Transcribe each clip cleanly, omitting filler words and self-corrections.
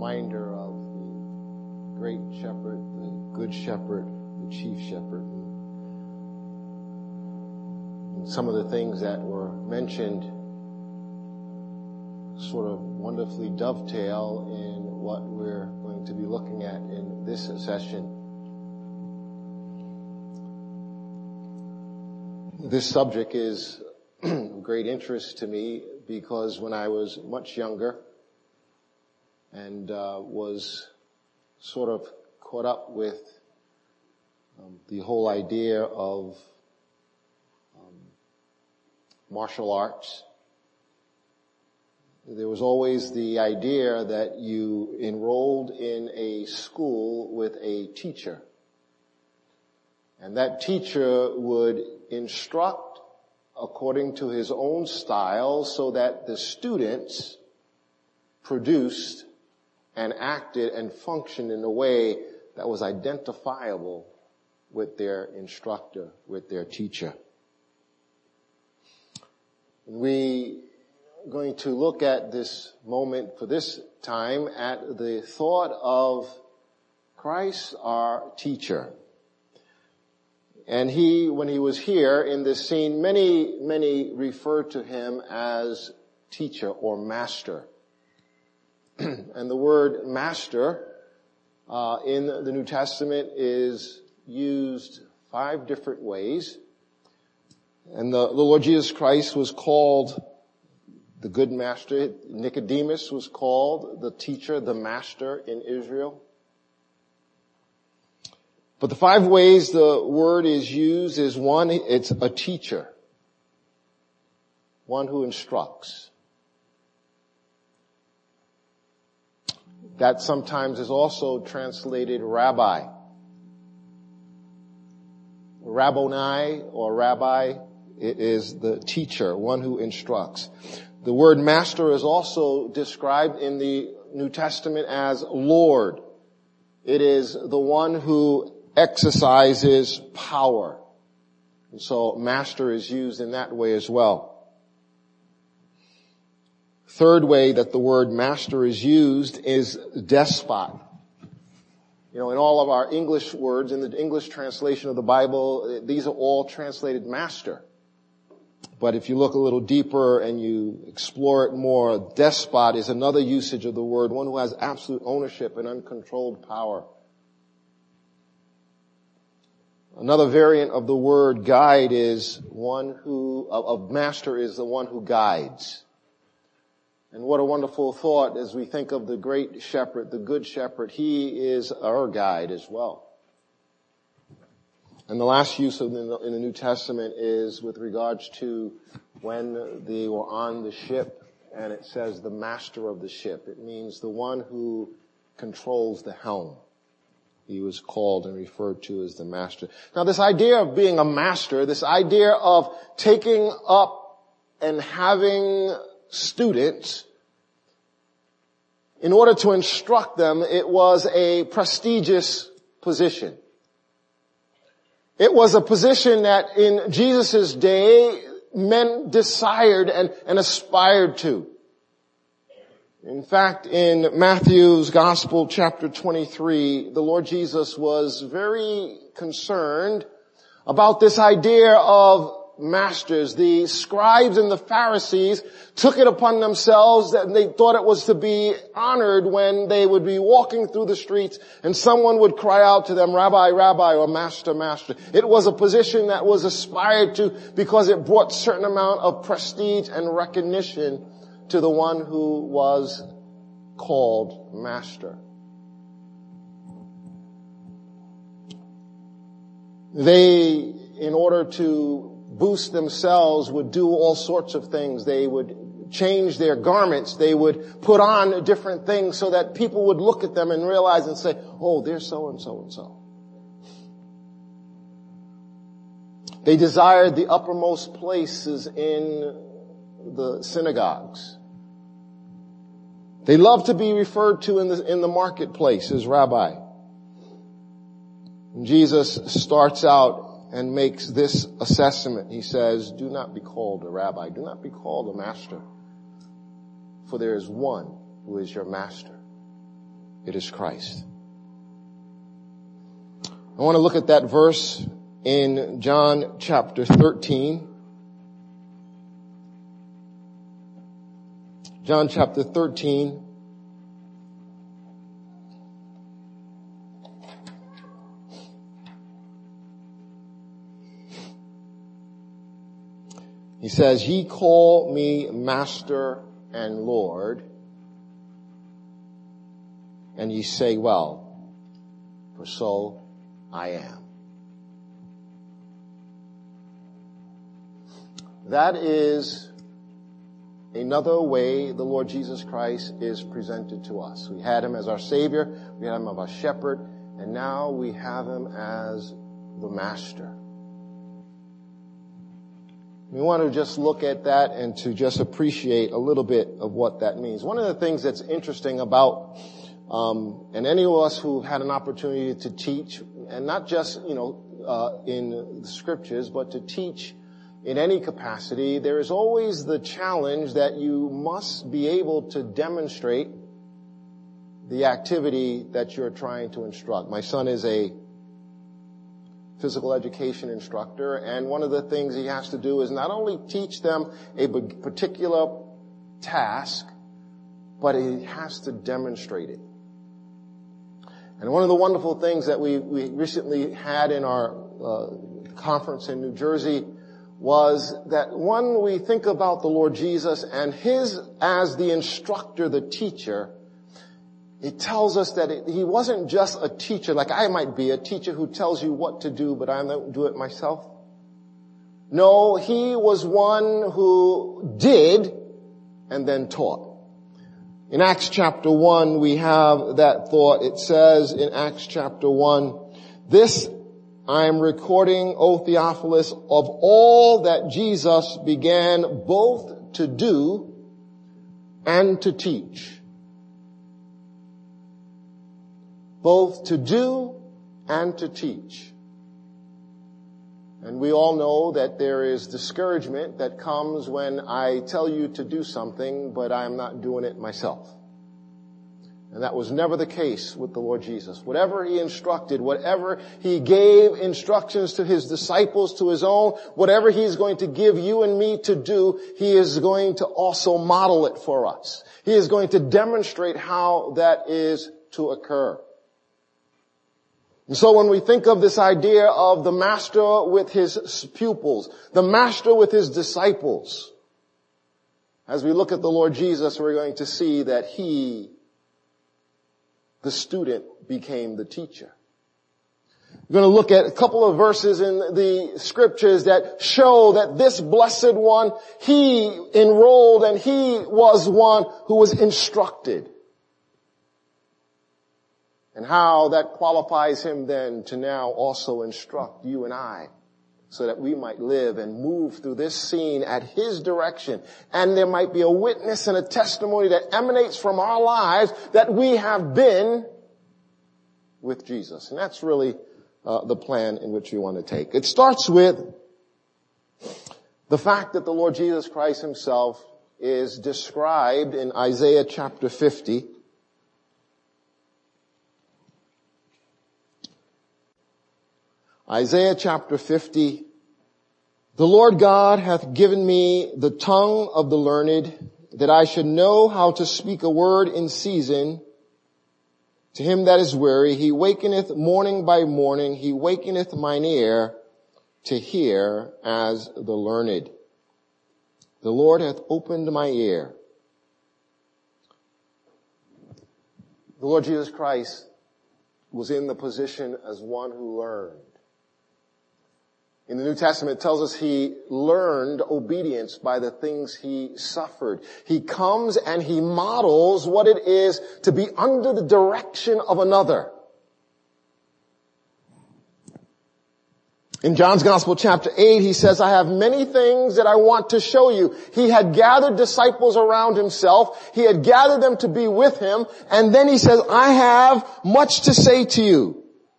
reminder of the great shepherd, the good shepherd, the chief shepherd. And some of the things that were mentioned sort of wonderfully dovetail in what we're going to be looking at in this session. This subject is of great interest to me because when I was much younger and was sort of caught up with the whole idea of martial arts, there was always the idea that you enrolled in a school with a teacher. And that teacher would instruct according to his own style so that the students produced and acted and functioned in a way that was identifiable with their instructor, with their teacher. We are going to look at this moment for this time at the thought of Christ, our teacher. And when he was here in this scene, many referred to him as teacher or master. And the word master in the New Testament is used 5 different ways. And the Lord Jesus Christ was called the good master. Nicodemus was called the teacher, the master in Israel. But the 5 ways the word is used is one, it's a teacher. One who instructs. That sometimes is also translated rabbi. Rabboni or rabbi, it is the teacher, one who instructs. The word master is also described in the New Testament as Lord. It is the one who exercises power. And so master is used in that way as well. Third way that the word master is used is despot. You know, in all of our English words, in the English translation of the Bible, these are all translated master. But if you look a little deeper and you explore it more, despot is another usage of the word, one who has absolute ownership and uncontrolled power. Another variant of the word guide is of master is the one who guides. And what a wonderful thought as we think of the great shepherd, the good shepherd. He is our guide as well. And the last use in the New Testament is with regards to when they were on the ship and it says the master of the ship. It means the one who controls the helm. He was called and referred to as the master. Now this idea of being a master, this idea of taking up and having students in order to instruct them, it was a prestigious position. It was a position that in Jesus' day men desired and aspired to. In fact, in Matthew's Gospel, chapter 23, the Lord Jesus was very concerned about this idea of masters. The scribes and the Pharisees took it upon themselves that they thought it was to be honored when they would be walking through the streets and someone would cry out to them, Rabbi, Rabbi, or Master, Master. It was a position that was aspired to because it brought a certain amount of prestige and recognition to the one who was called Master. They, in order to boost themselves, would do all sorts of things. They would change their garments. They would put on different things so that people would look at them and realize and say, oh, they're so and so and so. They desired the uppermost places in the synagogues. They loved to be referred to in the marketplace as rabbi. And Jesus starts out and makes this assessment. He says, do not be called a rabbi. Do not be called a master. For there is one who is your master. It is Christ. I want to look at that verse in John chapter 13. John chapter 13. He says, "Ye call me Master and Lord, and ye say, well, for so I am." That is another way the Lord Jesus Christ is presented to us. We had him as our Savior, we had him as our shepherd, and now we have him as the Master. We want to just look at that and to just appreciate a little bit of what that means. One of the things that's interesting about, and any of us who had an opportunity to teach, and not just, in the scriptures, but to teach in any capacity, there is always the challenge that you must be able to demonstrate the activity that you're trying to instruct. My son is a physical education instructor, and one of the things he has to do is not only teach them a particular task, but he has to demonstrate it. And one of the wonderful things that we recently had in our conference in New Jersey was that when we think about the Lord Jesus and his as the instructor, the teacher, it tells us that he wasn't just a teacher, like I might be, a teacher who tells you what to do, but I don't do it myself. No, he was one who did and then taught. In Acts chapter 1, we have that thought. It says in Acts chapter 1, "This I am recording, O Theophilus, of all that Jesus began both to do and to teach." Both to do and to teach. And we all know that there is discouragement that comes when I tell you to do something, but I'm not doing it myself. And that was never the case with the Lord Jesus. Whatever he instructed, whatever he gave instructions to his disciples, to his own, whatever he's going to give you and me to do, he is going to also model it for us. He is going to demonstrate how that is to occur. And so when we think of this idea of the master with his pupils, the master with his disciples, as we look at the Lord Jesus, we're going to see that he, the student, became the teacher. We're going to look at a couple of verses in the scriptures that show that this blessed one, he enrolled and he was one who was instructed. And how that qualifies him then to now also instruct you and I so that we might live and move through this scene at his direction. And there might be a witness and a testimony that emanates from our lives that we have been with Jesus. And that's really the plan in which we want to take. It starts with the fact that the Lord Jesus Christ himself is described in Isaiah chapter 50. Isaiah chapter 50, "The Lord God hath given me the tongue of the learned, that I should know how to speak a word in season to him that is weary. He wakeneth morning by morning, he wakeneth mine ear to hear as the learned. The Lord hath opened my ear." The Lord Jesus Christ was in the position as one who learned. In the New Testament, it tells us he learned obedience by the things he suffered. He comes and he models what it is to be under the direction of another. In John's Gospel chapter 8, he says, "I have many things that I want to show you." He had gathered disciples around himself. He had gathered them to be with him. And then he says, "I have much to say to you."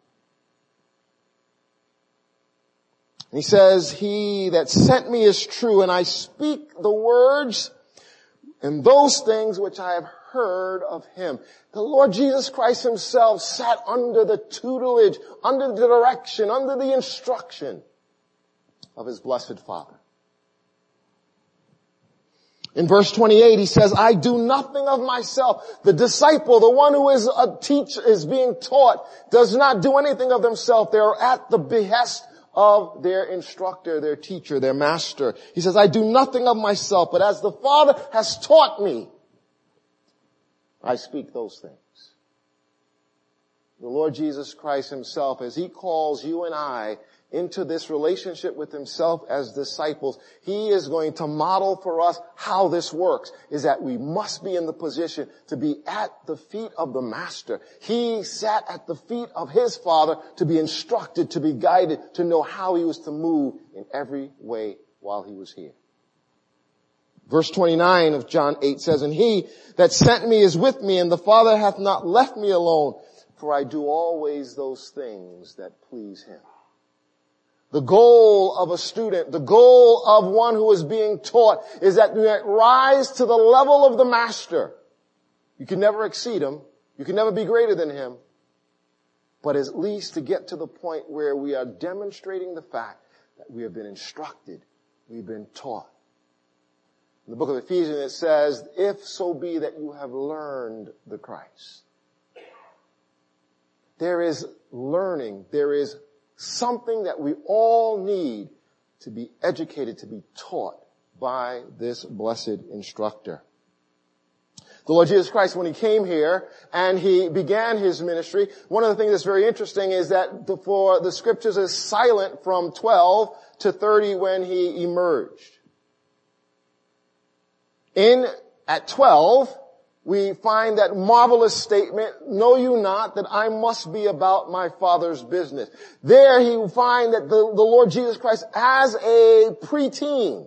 He says, "He that sent me is true, and I speak the words and those things which I have heard of him. The Lord Jesus Christ himself sat under the tutelage, under the direction, under the instruction of his blessed Father. In verse 28, he says, I do nothing of myself. The disciple, the one who is a teacher, is being taught, does not do anything of themselves. They are at the behest of their instructor, their teacher, their master. He says, I do nothing of myself, but as the Father has taught me, I speak those things. The Lord Jesus Christ himself, as he calls you and I into this relationship with himself as disciples, he is going to model for us how this works, is that we must be in the position to be at the feet of the Master. He sat at the feet of his Father to be instructed, to be guided, to know how he was to move in every way while he was here. Verse 29 of John 8 says, and he that sent me is with me, and the Father hath not left me alone, for I do always those things that please him. The goal of a student, the goal of one who is being taught, is that you rise to the level of the Master. You can never exceed him. You can never be greater than him. But at least to get to the point where we are demonstrating the fact that we have been instructed, we've been taught. In the book of Ephesians it says, if so be that you have learned the Christ. There is learning, there is something that we all need to be educated, to be taught by this blessed instructor. The Lord Jesus Christ, when he came here and he began his ministry, one of the things that's very interesting is that for the scriptures is silent from 12 to 30 when he emerged. At 12, we find that marvelous statement, know you not that I must be about my Father's business. There he will find that the Lord Jesus Christ as a preteen.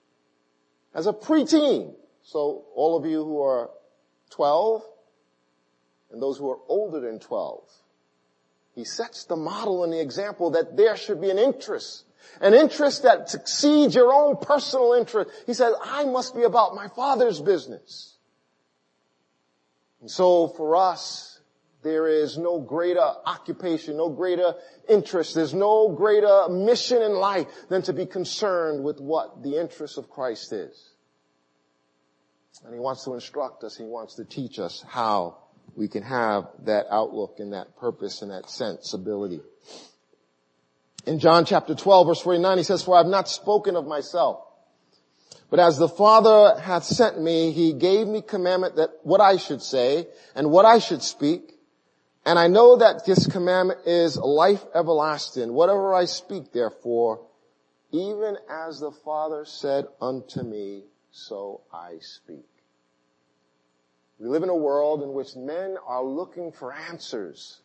So all of you who are 12 and those who are older than 12, he sets the model and the example that there should be an interest that exceeds your own personal interest. He says, I must be about my Father's business. And so for us, there is no greater occupation, no greater interest, there's no greater mission in life than to be concerned with what the interest of Christ is. And he wants to instruct us, he wants to teach us how we can have that outlook and that purpose and that sensibility. In John chapter 12 verse 49 he says, for I have not spoken of myself, but as the Father hath sent me, he gave me commandment that what I should say and what I should speak. And I know that this commandment is life everlasting. Whatever I speak, therefore, even as the Father said unto me, so I speak. We live in a world in which men are looking for answers.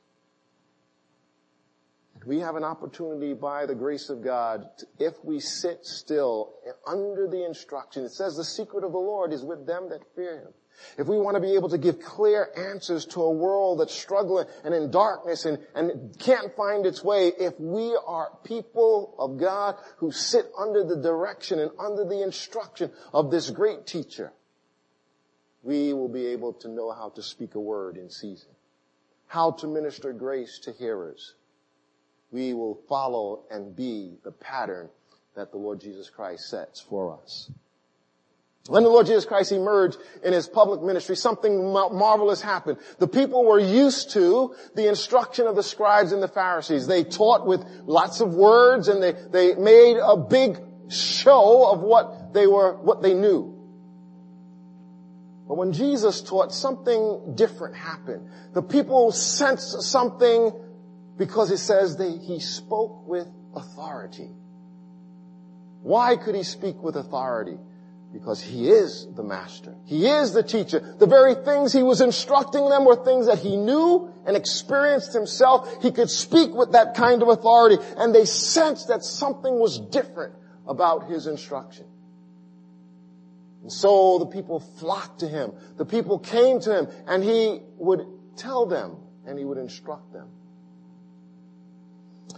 We have an opportunity by the grace of God, if we sit still under the instruction. It says the secret of the Lord is with them that fear him. If we want to be able to give clear answers to a world that's struggling and in darkness and can't find its way, if we are people of God who sit under the direction and under the instruction of this great teacher, we will be able to know how to speak a word in season, how to minister grace to hearers. We will follow and be the pattern that the Lord Jesus Christ sets for us. When the Lord Jesus Christ emerged in his public ministry, something marvelous happened. The people were used to the instruction of the scribes and the Pharisees. They taught with lots of words and they made a big show of what they knew. But when Jesus taught, something different happened. The people sensed something because it says he spoke with authority. Why could he speak with authority? Because he is the master. He is the teacher. The very things he was instructing them were things that he knew and experienced himself. He could speak with that kind of authority, and they sensed that something was different about his instruction. And so the people flocked to him. The people came to him, and he would tell them, and he would instruct them.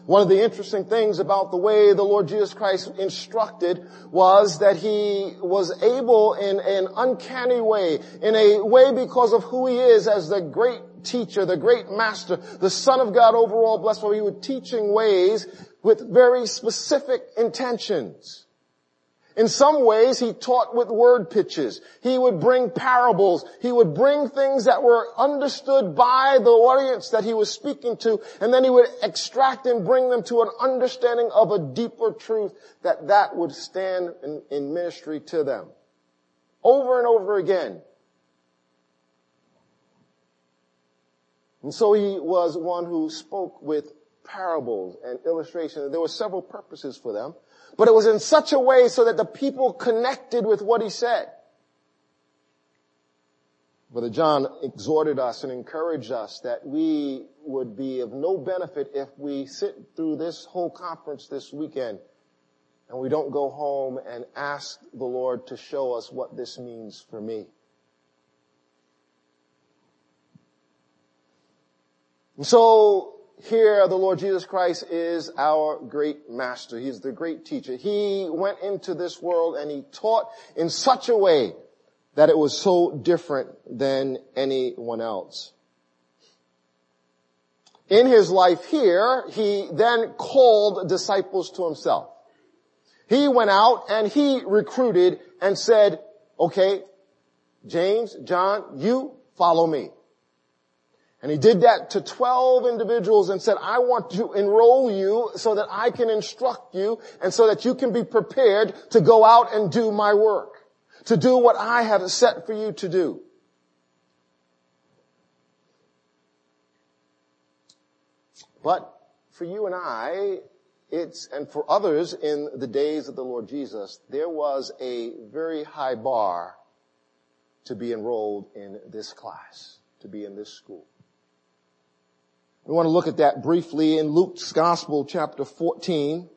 One of the interesting things about the way the Lord Jesus Christ instructed was that he was able in an uncanny way, in a way because of who he is as the great teacher, the great master, the Son of God over all blessed, for he would teach in ways with very specific intentions. In some ways, he taught with word pictures. He would bring parables. He would bring things that were understood by the audience that he was speaking to, and then he would extract and bring them to an understanding of a deeper truth that would stand in ministry to them. Over and over again. And so he was one who spoke with parables and illustrations. There were several purposes for them. But it was in such a way so that the people connected with what he said. Brother John exhorted us and encouraged us that we would be of no benefit if we sit through this whole conference this weekend and we don't go home and ask the Lord to show us what this means for me. And so, here, the Lord Jesus Christ is our great master. He's the great teacher. He went into this world and he taught in such a way that it was so different than anyone else. In his life here, he then called disciples to himself. He went out and he recruited and said, okay, James, John, you follow me. And he did that to 12 individuals and said, I want to enroll you so that I can instruct you and so that you can be prepared to go out and do my work, to do what I have set for you to do. But for you and I, and for others in the days of the Lord Jesus, there was a very high bar to be enrolled in this class, to be in this school. We want to look at that briefly in Luke's Gospel, chapter 14.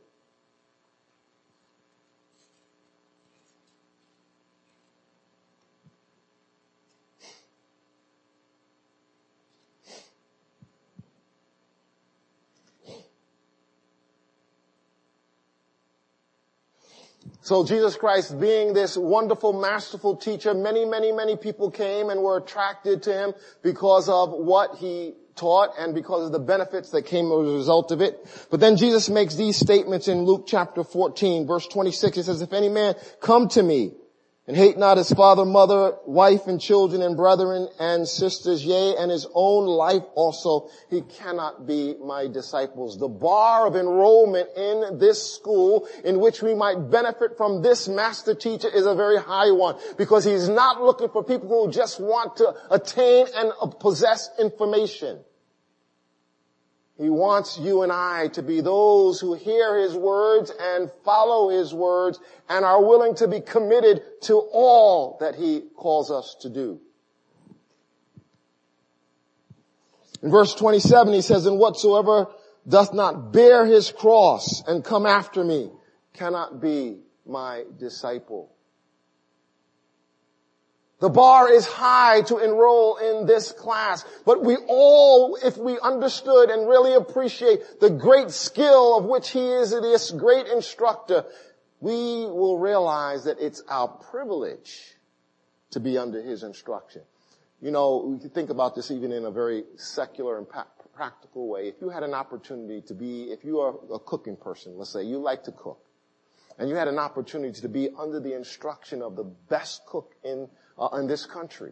So Jesus Christ, being this wonderful, masterful teacher, many people came and were attracted to him because of what he taught and because of the benefits that came as a result of it. But then Jesus makes these statements in Luke chapter 14, verse 26. He says, if any man come to me and hate not his father, mother, wife, and children, and brethren, and sisters, yea, and his own life also, he cannot be my disciples. The bar of enrollment in this school in which we might benefit from this master teacher is a very high one, because he's not looking for people who just want to attain and possess information. He wants you and I to be those who hear his words and follow his words and are willing to be committed to all that he calls us to do. In verse 27 he says, and whatsoever doth not bear his cross and come after me cannot be my disciple. The bar is high to enroll in this class, but we all, if we understood and really appreciate the great skill of which he is this great instructor, we will realize that it's our privilege to be under his instruction. You know, we can think about this even in a very secular and practical way. If you had an opportunity to be, if you are a cooking person, let's say you like to cook, and you had an opportunity to be under the instruction of the best cook in this country,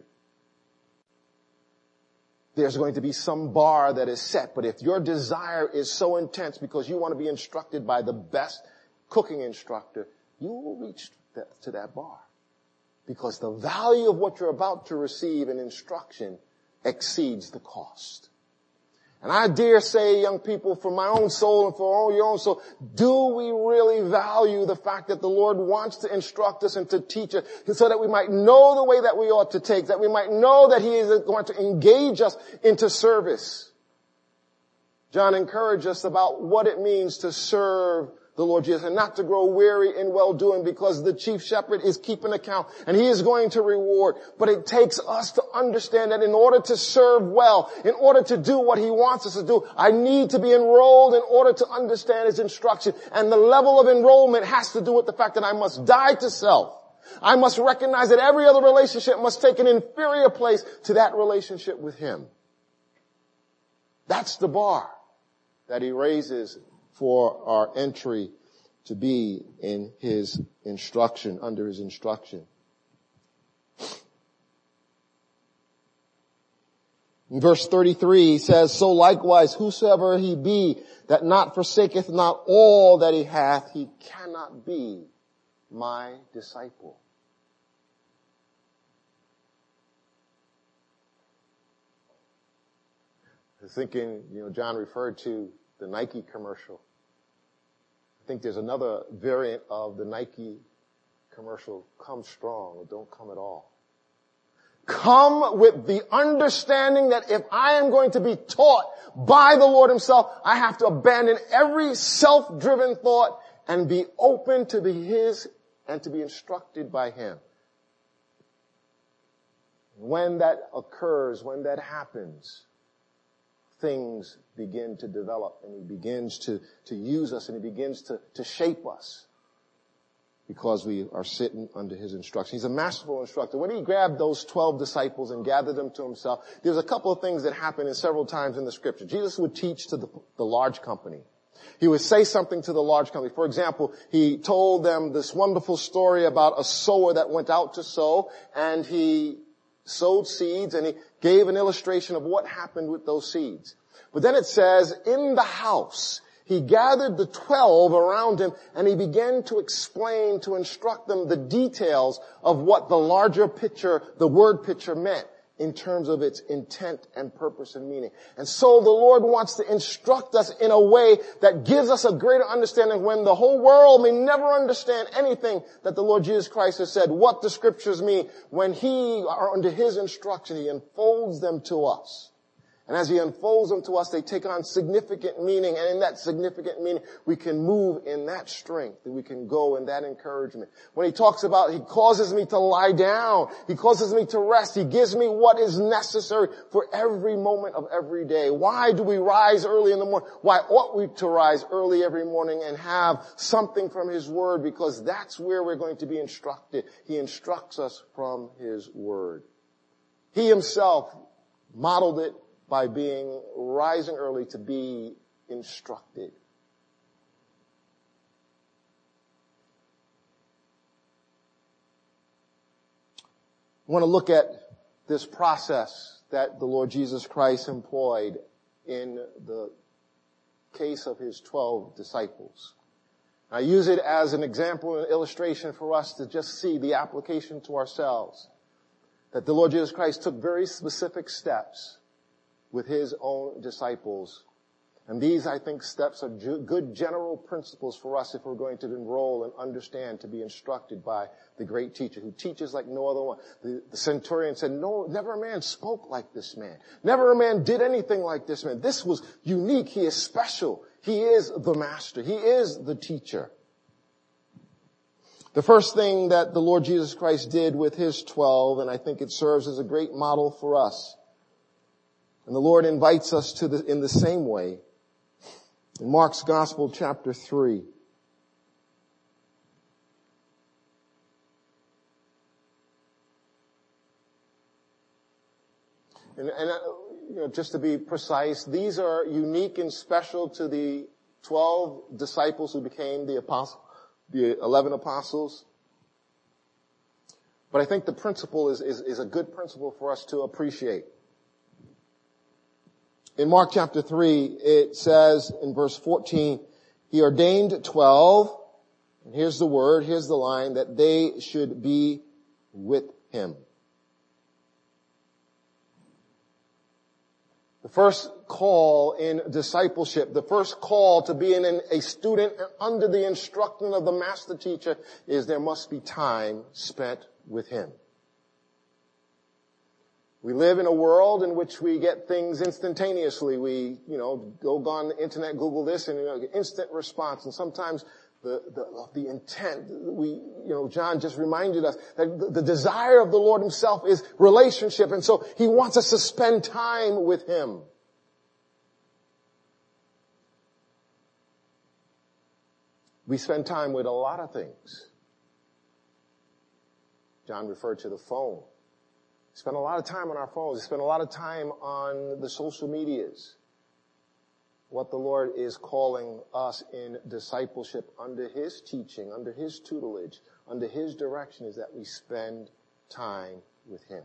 there's going to be some bar that is set. But if your desire is so intense because you want to be instructed by the best cooking instructor, you will reach to that bar, because the value of what you're about to receive in instruction exceeds the cost. And I dare say, young people, for my own soul and for your own soul, do we really value the fact that the Lord wants to instruct us and to teach us so that we might know the way that we ought to take, that we might know that he is going to engage us into service? John encouraged us about what it means to serve the Lord Jesus, and not to grow weary in well-doing, because the chief shepherd is keeping account and he is going to reward. But it takes us to understand that in order to serve well, in order to do what he wants us to do, I need to be enrolled in order to understand his instruction. And the level of enrollment has to do with the fact that I must die to self. I must recognize that every other relationship must take an inferior place to that relationship with him. That's the bar that he raises for our entry to be in his instruction, under his instruction. In verse 33, he says, so likewise, whosoever he be that not forsaketh not all that he hath, he cannot be my disciple. I was thinking, John referred to the Nike commercial. I think there's another variant of the Nike commercial, come strong or don't come at all. Come with the understanding that if I am going to be taught by the Lord himself, I have to abandon every self-driven thought and be open to be his and to be instructed by him. When that occurs, when that happens, things begin to develop, and he begins to use us, and he begins to shape us because we are sitting under his instruction. He's a masterful instructor. When he grabbed those 12 disciples and gathered them to himself, there's a couple of things that happen in several times in the scripture. Jesus would teach to the large company. He would say something to the large company. For example, he told them this wonderful story about a sower that went out to sow, and he sowed seeds, and he gave an illustration of what happened with those seeds. But then it says, in the house, he gathered the 12 around him, and he began to explain, to instruct them the details of what the larger picture, the word picture meant in terms of its intent and purpose and meaning. And so the Lord wants to instruct us in a way that gives us a greater understanding when the whole world may never understand anything that the Lord Jesus Christ has said, what the scriptures mean. When he are under his instruction, he unfolds them to us. And as he unfolds them to us, they take on significant meaning. And in that significant meaning, we can move in that strength, and we can go in that encouragement. When he talks about, he causes me to lie down, he causes me to rest, he gives me what is necessary for every moment of every day. Why do we rise early in the morning? Why ought we to rise early every morning and have something from his word? Because that's where we're going to be instructed. He instructs us from his word. He himself modeled it by rising early to be instructed. I want to look at this process that the Lord Jesus Christ employed in the case of his 12 disciples. I use it as an example and illustration for us to just see the application to ourselves. That the Lord Jesus Christ took very specific steps with his own disciples. And these, I think, steps are good general principles for us if we're going to enroll and understand, to be instructed by the great teacher who teaches like no other one. The centurion said, no, never a man spoke like this man. Never a man did anything like this man. This was unique. He is special. He is the master. He is the teacher. The first thing that the Lord Jesus Christ did with his 12, and I think it serves as a great model for us, and the Lord invites us in the same way. In Mark's Gospel, chapter 3. And just to be precise, these are unique and special to the 12 disciples who became the 11 apostles. But I think the principle is a good principle for us to appreciate. In Mark chapter 3, it says in verse 14, he ordained 12, and here's the word, here's the line, that they should be with him. The first call in discipleship, the first call to being a student under the instruction of the master teacher is there must be time spent with him. We live in a world in which we get things instantaneously. We, go on the internet, Google this, and instant response. And sometimes the intent. John just reminded us that the desire of the Lord himself is relationship. And so he wants us to spend time with him. We spend time with a lot of things. John referred to the phone. We spend a lot of time on our phones. We spend a lot of time on the social medias. What the Lord is calling us in discipleship under his teaching, under his tutelage, under his direction is that we spend time with him.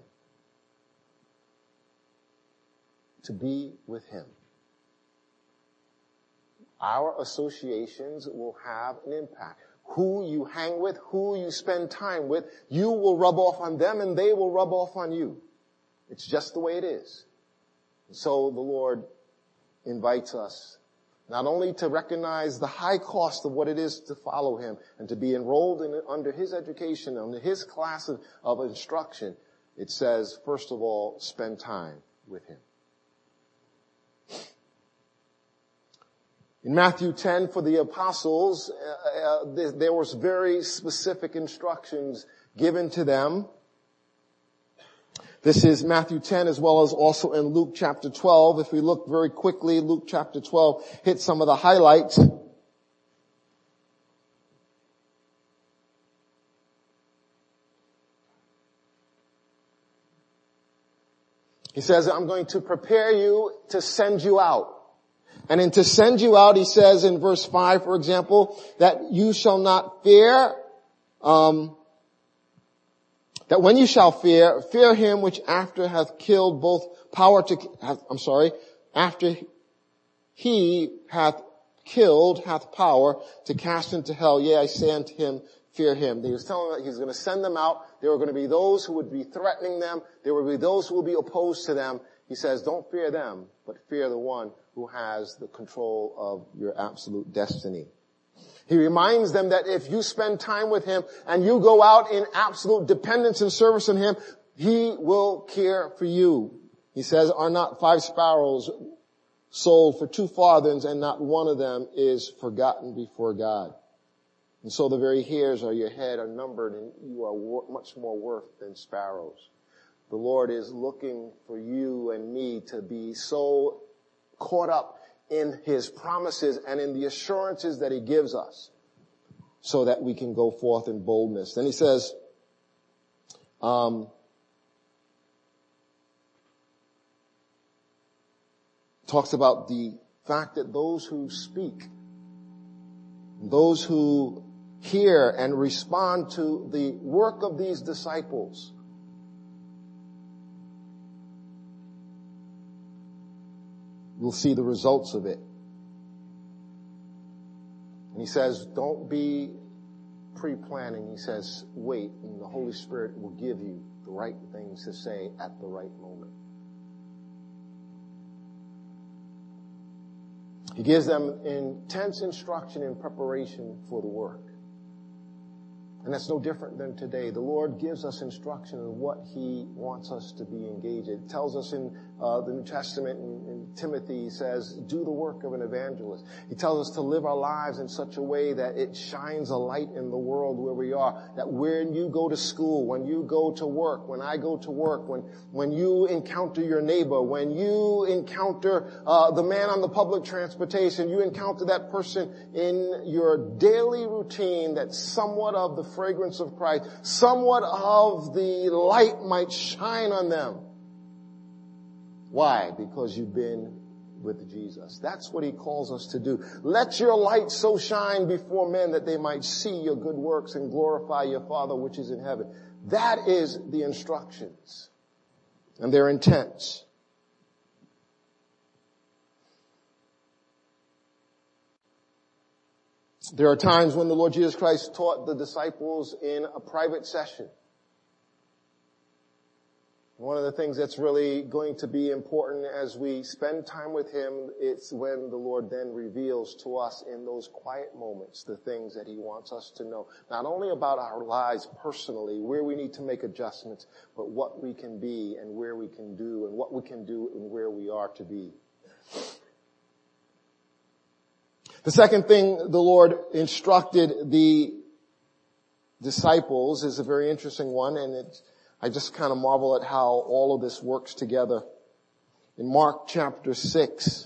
To be with him. Our associations will have an impact. Who you hang with, who you spend time with, you will rub off on them and they will rub off on you. It's just the way it is. And so the Lord invites us not only to recognize the high cost of what it is to follow him and to be enrolled under his education, under his class of instruction. It says, first of all, spend time with him. In Matthew 10, for the apostles, there was very specific instructions given to them. This is Matthew 10 as well as also in Luke chapter 12. If we look very quickly, Luke chapter 12 hits some of the highlights. He says, I'm going to prepare you to send you out. And in to send you out, he says in verse 5, for example, that you shall not fear, that when you shall fear him which after hath killed both power after he hath killed, hath power to cast into hell. Yea, I say unto him, fear him. He was telling them that he's going to send them out. There were going to be those who would be threatening them. There would be those who will be opposed to them. He says, don't fear them, but fear the one who has the control of your absolute destiny. He reminds them that if you spend time with him and you go out in absolute dependence and service in him, he will care for you. He says, are not 5 sparrows sold for 2 farthings and not one of them is forgotten before God? And so the very hairs of your head are numbered and you are much more worth than sparrows. The Lord is looking for you and me to be so caught up in his promises and in the assurances that he gives us so that we can go forth in boldness. Then he says, talks about the fact that those who speak, those who hear and respond to the work of these disciples will see the results of it. And he says, don't be pre-planning. He says, wait, and the Holy Spirit will give you the right things to say at the right moment. He gives them intense instruction in preparation for the work. And that's no different than today. The Lord gives us instruction on what he wants us to be engaged in. It tells us in the New Testament, in Timothy, he says, do the work of an evangelist. He tells us to live our lives in such a way that it shines a light in the world where we are. That when you go to school, when you go to work, when I go to work, when you encounter your neighbor, when you encounter the man on the public transportation, you encounter that person in your daily routine, that somewhat of the fragrance of Christ, somewhat of the light might shine on them. Why? Because you've been with Jesus. That's what he calls us to do. Let your light so shine before men that they might see your good works and glorify your Father which is in heaven. That is the instructions. And they're intense. There are times when the Lord Jesus Christ taught the disciples in a private session. One of the things that's really going to be important as we spend time with him, it's when the Lord then reveals to us in those quiet moments the things that he wants us to know. Not only about our lives personally, where we need to make adjustments, but what we can be and where we can do and what we can do and where we are to be. The second thing the Lord instructed the disciples is a very interesting one, and I just kind of marvel at how all of this works together. In Mark chapter 6,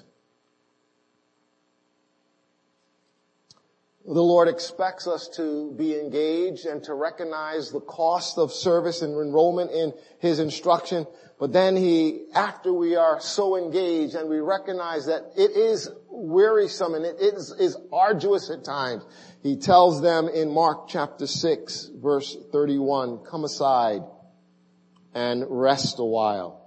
the Lord expects us to be engaged and to recognize the cost of service and enrollment in His instruction. But then after we are so engaged and we recognize that it is wearisome and it is arduous at times, He tells them in Mark chapter 6, verse 31, come aside and rest a while.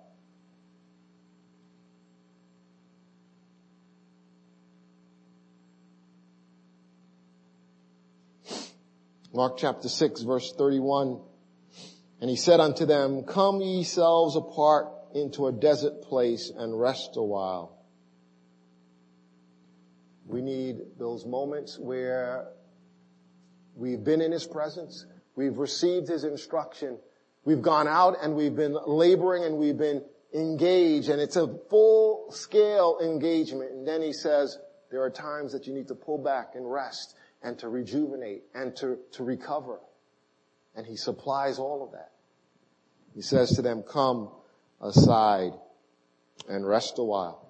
Mark chapter 6, verse 31. And He said unto them, come ye selves apart into a desert place and rest a while. We need those moments where we've been in His presence, we've received His instruction, we've gone out and we've been laboring and we've been engaged, and it's a full-scale engagement. And then He says, there are times that you need to pull back and rest and to rejuvenate and to recover. And He supplies all of that. He says to them, come aside and rest a while.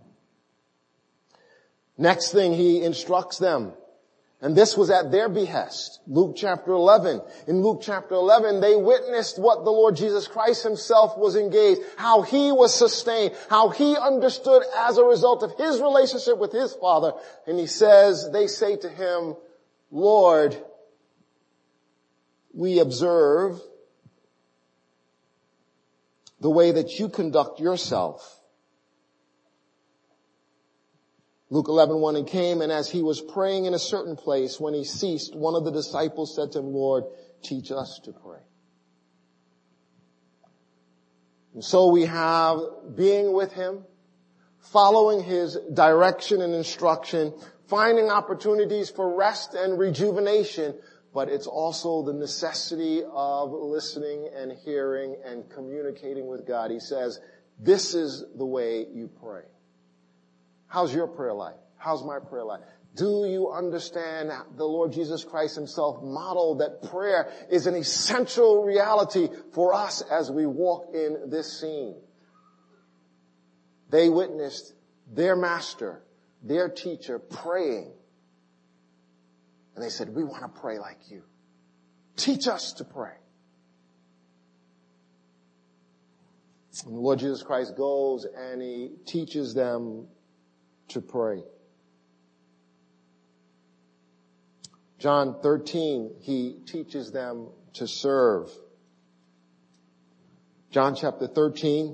Next thing He instructs them, and this was at their behest. Luke chapter 11. In Luke chapter 11, they witnessed what the Lord Jesus Christ Himself was engaged, how He was sustained, how He understood as a result of His relationship with His Father. And they say to Him, Lord, we observe the way that you conduct yourself. Luke 11:1, and came, and as He was praying in a certain place, when He ceased, one of the disciples said to Him, Lord, teach us to pray. And so we have being with Him, following His direction and instruction, finding opportunities for rest and rejuvenation, but it's also the necessity of listening and hearing and communicating with God. He says, this is the way you pray. How's your prayer life? How's my prayer life? Do you understand the Lord Jesus Christ Himself modeled that prayer is an essential reality for us as we walk in this scene? They witnessed their master, their teacher, praying. And they said, we want to pray like you. Teach us to pray. And the Lord Jesus Christ goes and He teaches them to pray. John 13, He teaches them to serve. John chapter 13.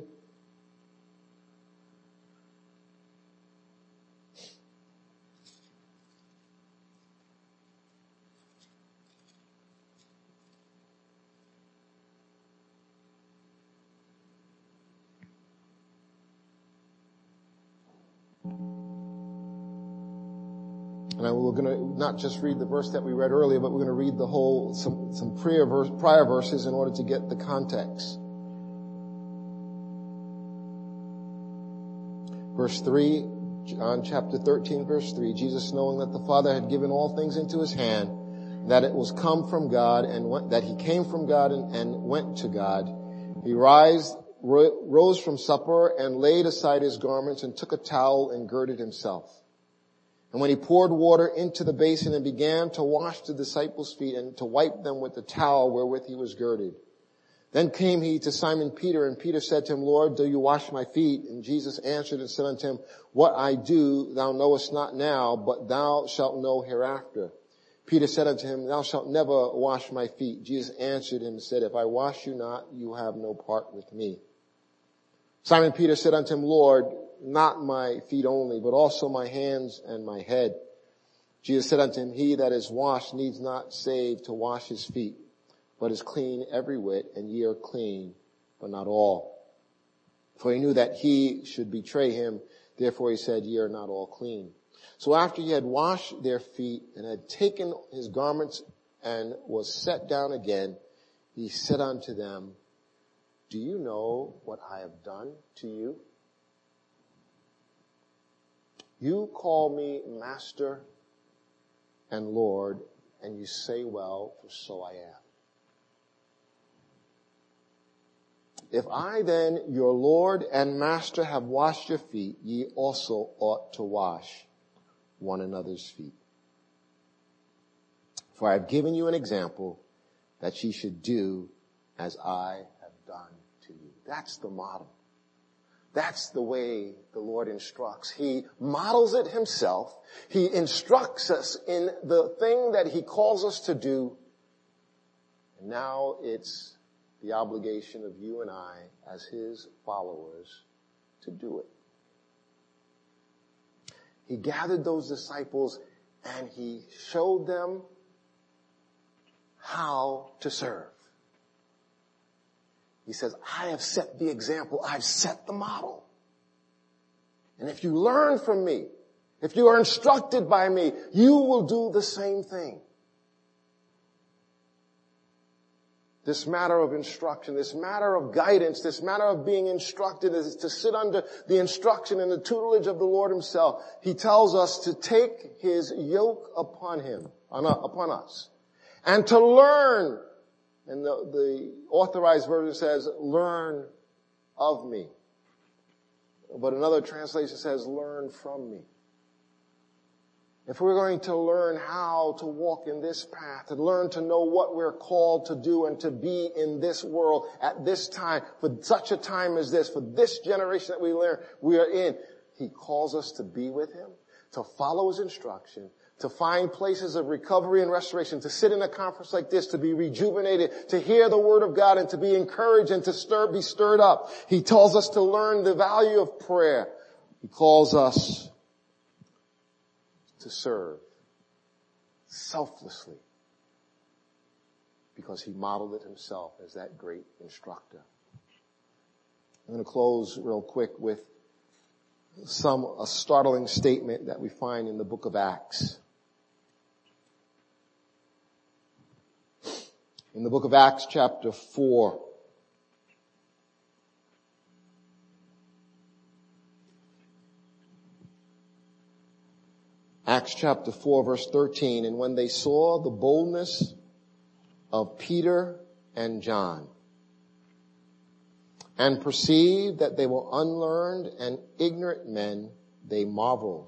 And we're going to not just read the verse that we read earlier, but we're going to read the whole, some prior verses in order to get the context. Verse 3, John chapter 13, verse 3, Jesus, knowing that the Father had given all things into His hand, that it was come from God and that He came from God and went to God, He rose from supper and laid aside His garments and took a towel and girded Himself. And when He poured water into the basin and began to wash the disciples' feet and to wipe them with the towel wherewith He was girded. Then came He to Simon Peter, and Peter said to Him, Lord, do you wash my feet? And Jesus answered and said unto him, what I do thou knowest not now, but thou shalt know hereafter. Peter said unto Him, thou shalt never wash my feet. Jesus answered him and said, if I wash you not, you have no part with me. Simon Peter said unto Him, Lord, not my feet only, but also my hands and my head. Jesus said unto him, he that is washed needs not save to wash his feet, but is clean every whit, and ye are clean, but not all. For He knew that He should betray Him, therefore He said, ye are not all clean. So after He had washed their feet and had taken His garments and was set down again, He said unto them, do you know what I have done to you? You call me Master and Lord, and you say, well, for so I am. If I then, your Lord and Master, have washed your feet, ye also ought to wash one another's feet. For I have given you an example that ye should do as I have done to you. That's the model. That's the way the Lord instructs. He models it himself. He instructs us in the thing that he calls us to do. And now it's the obligation of you and I as his followers to do it. He gathered those disciples and he showed them how to serve. He says, I have set the example. I've set the model. And if you learn from me, if you are instructed by me, you will do the same thing. This matter of instruction, this matter of guidance, this matter of being instructed is to sit under the instruction and the tutelage of the Lord himself. He tells us to take his yoke upon us, and to learn. And the Authorized Version says, learn of me. But another translation says, learn from me. If we're going to learn how to walk in this path, and learn to know what we're called to do and to be in this world at this time, for such a time as this, for this generation that we are in, he calls us to be with him, to follow his instruction, to find places of recovery and restoration, to sit in a conference like this, to be rejuvenated, to hear the word of God and to be encouraged and to be stirred up. He tells us to learn the value of prayer. He calls us to serve selflessly because he modeled it himself as that great instructor. I'm going to close real quick with a startling statement that we find in the book of Acts. In the book of Acts chapter 4, Acts chapter 4 verse 13, and when they saw the boldness of Peter and John, and perceived that they were unlearned and ignorant men, they marveled.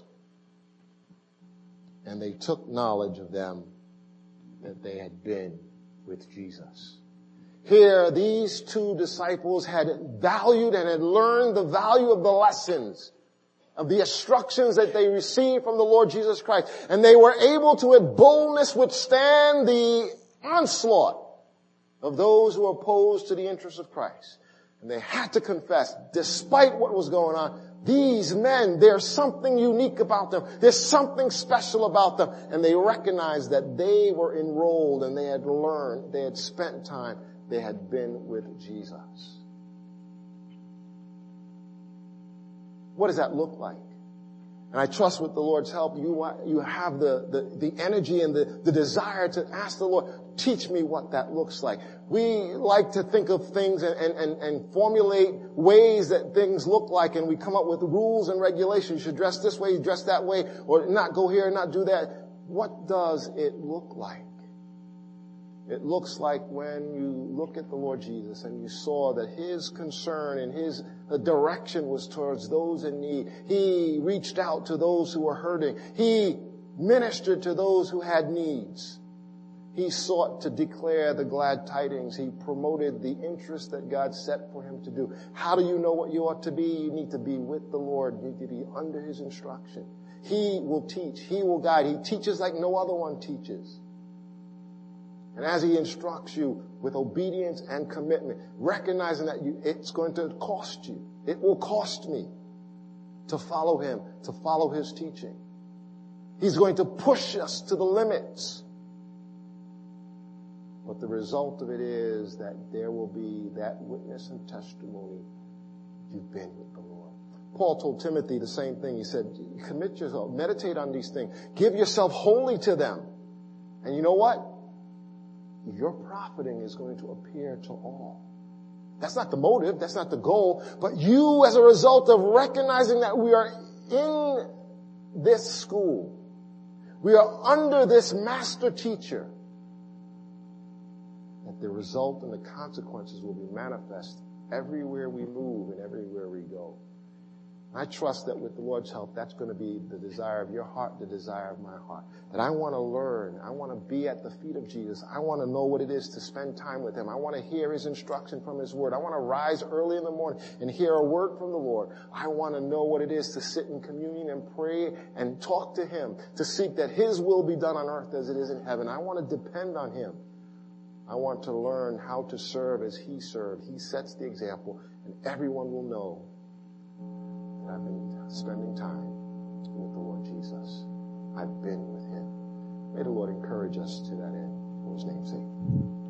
And they took knowledge of them that they had been with Jesus. Here, these two disciples had valued and had learned the value of the lessons, of the instructions that they received from the Lord Jesus Christ. And they were able to with boldness withstand the onslaught of those who are opposed to the interests of Christ. And they had to confess, despite what was going on, these men, there's something unique about them. There's something special about them. And they recognized that they were enrolled and they had learned, they had spent time, they had been with Jesus. What does that look like? And I trust with the Lord's help, you have the energy and the desire to ask the Lord, teach me what that looks like. We like to think of things and formulate ways that things look like, and we come up with rules and regulations. You should dress this way, dress that way, or not go here, not do that. What does it look like? It looks like when you look at the Lord Jesus and you saw that his concern and his direction was towards those in need. He reached out to those who were hurting. He ministered to those who had needs. He sought to declare the glad tidings. He promoted the interest that God set for him to do. How do you know what you ought to be? You need to be with the Lord. You need to be under his instruction. He will teach. He will guide. He teaches like no other one teaches. And as he instructs you with obedience and commitment, recognizing that it's going to cost you. It will cost me to follow him, to follow his teaching. He's going to push us to the limits. But the result of it is that there will be that witness and testimony. You've been with the Lord. Paul told Timothy the same thing. He said, commit yourself, meditate on these things. Give yourself wholly to them. And you know what? Your profiting is going to appear to all. That's not the motive. That's not the goal. But you, as a result of recognizing that we are in this school, We are under this master teacher. That the result and the consequences will be manifest everywhere we move and everywhere we go. I trust that with the Lord's help, that's going to be the desire of your heart, the desire of my heart. That I want to learn. I want to be at the feet of Jesus. I want to know what it is to spend time with Him. I want to hear His instruction from His Word. I want to rise early in the morning and hear a word from the Lord. I want to know what it is to sit in communion and pray and talk to Him, to seek that His will be done on earth as it is in heaven. I want to depend on Him. I want to learn how to serve as He served. He sets the example, and everyone will know that I've been spending time with the Lord Jesus. I've been with Him. May the Lord encourage us to that end, for His name's sake.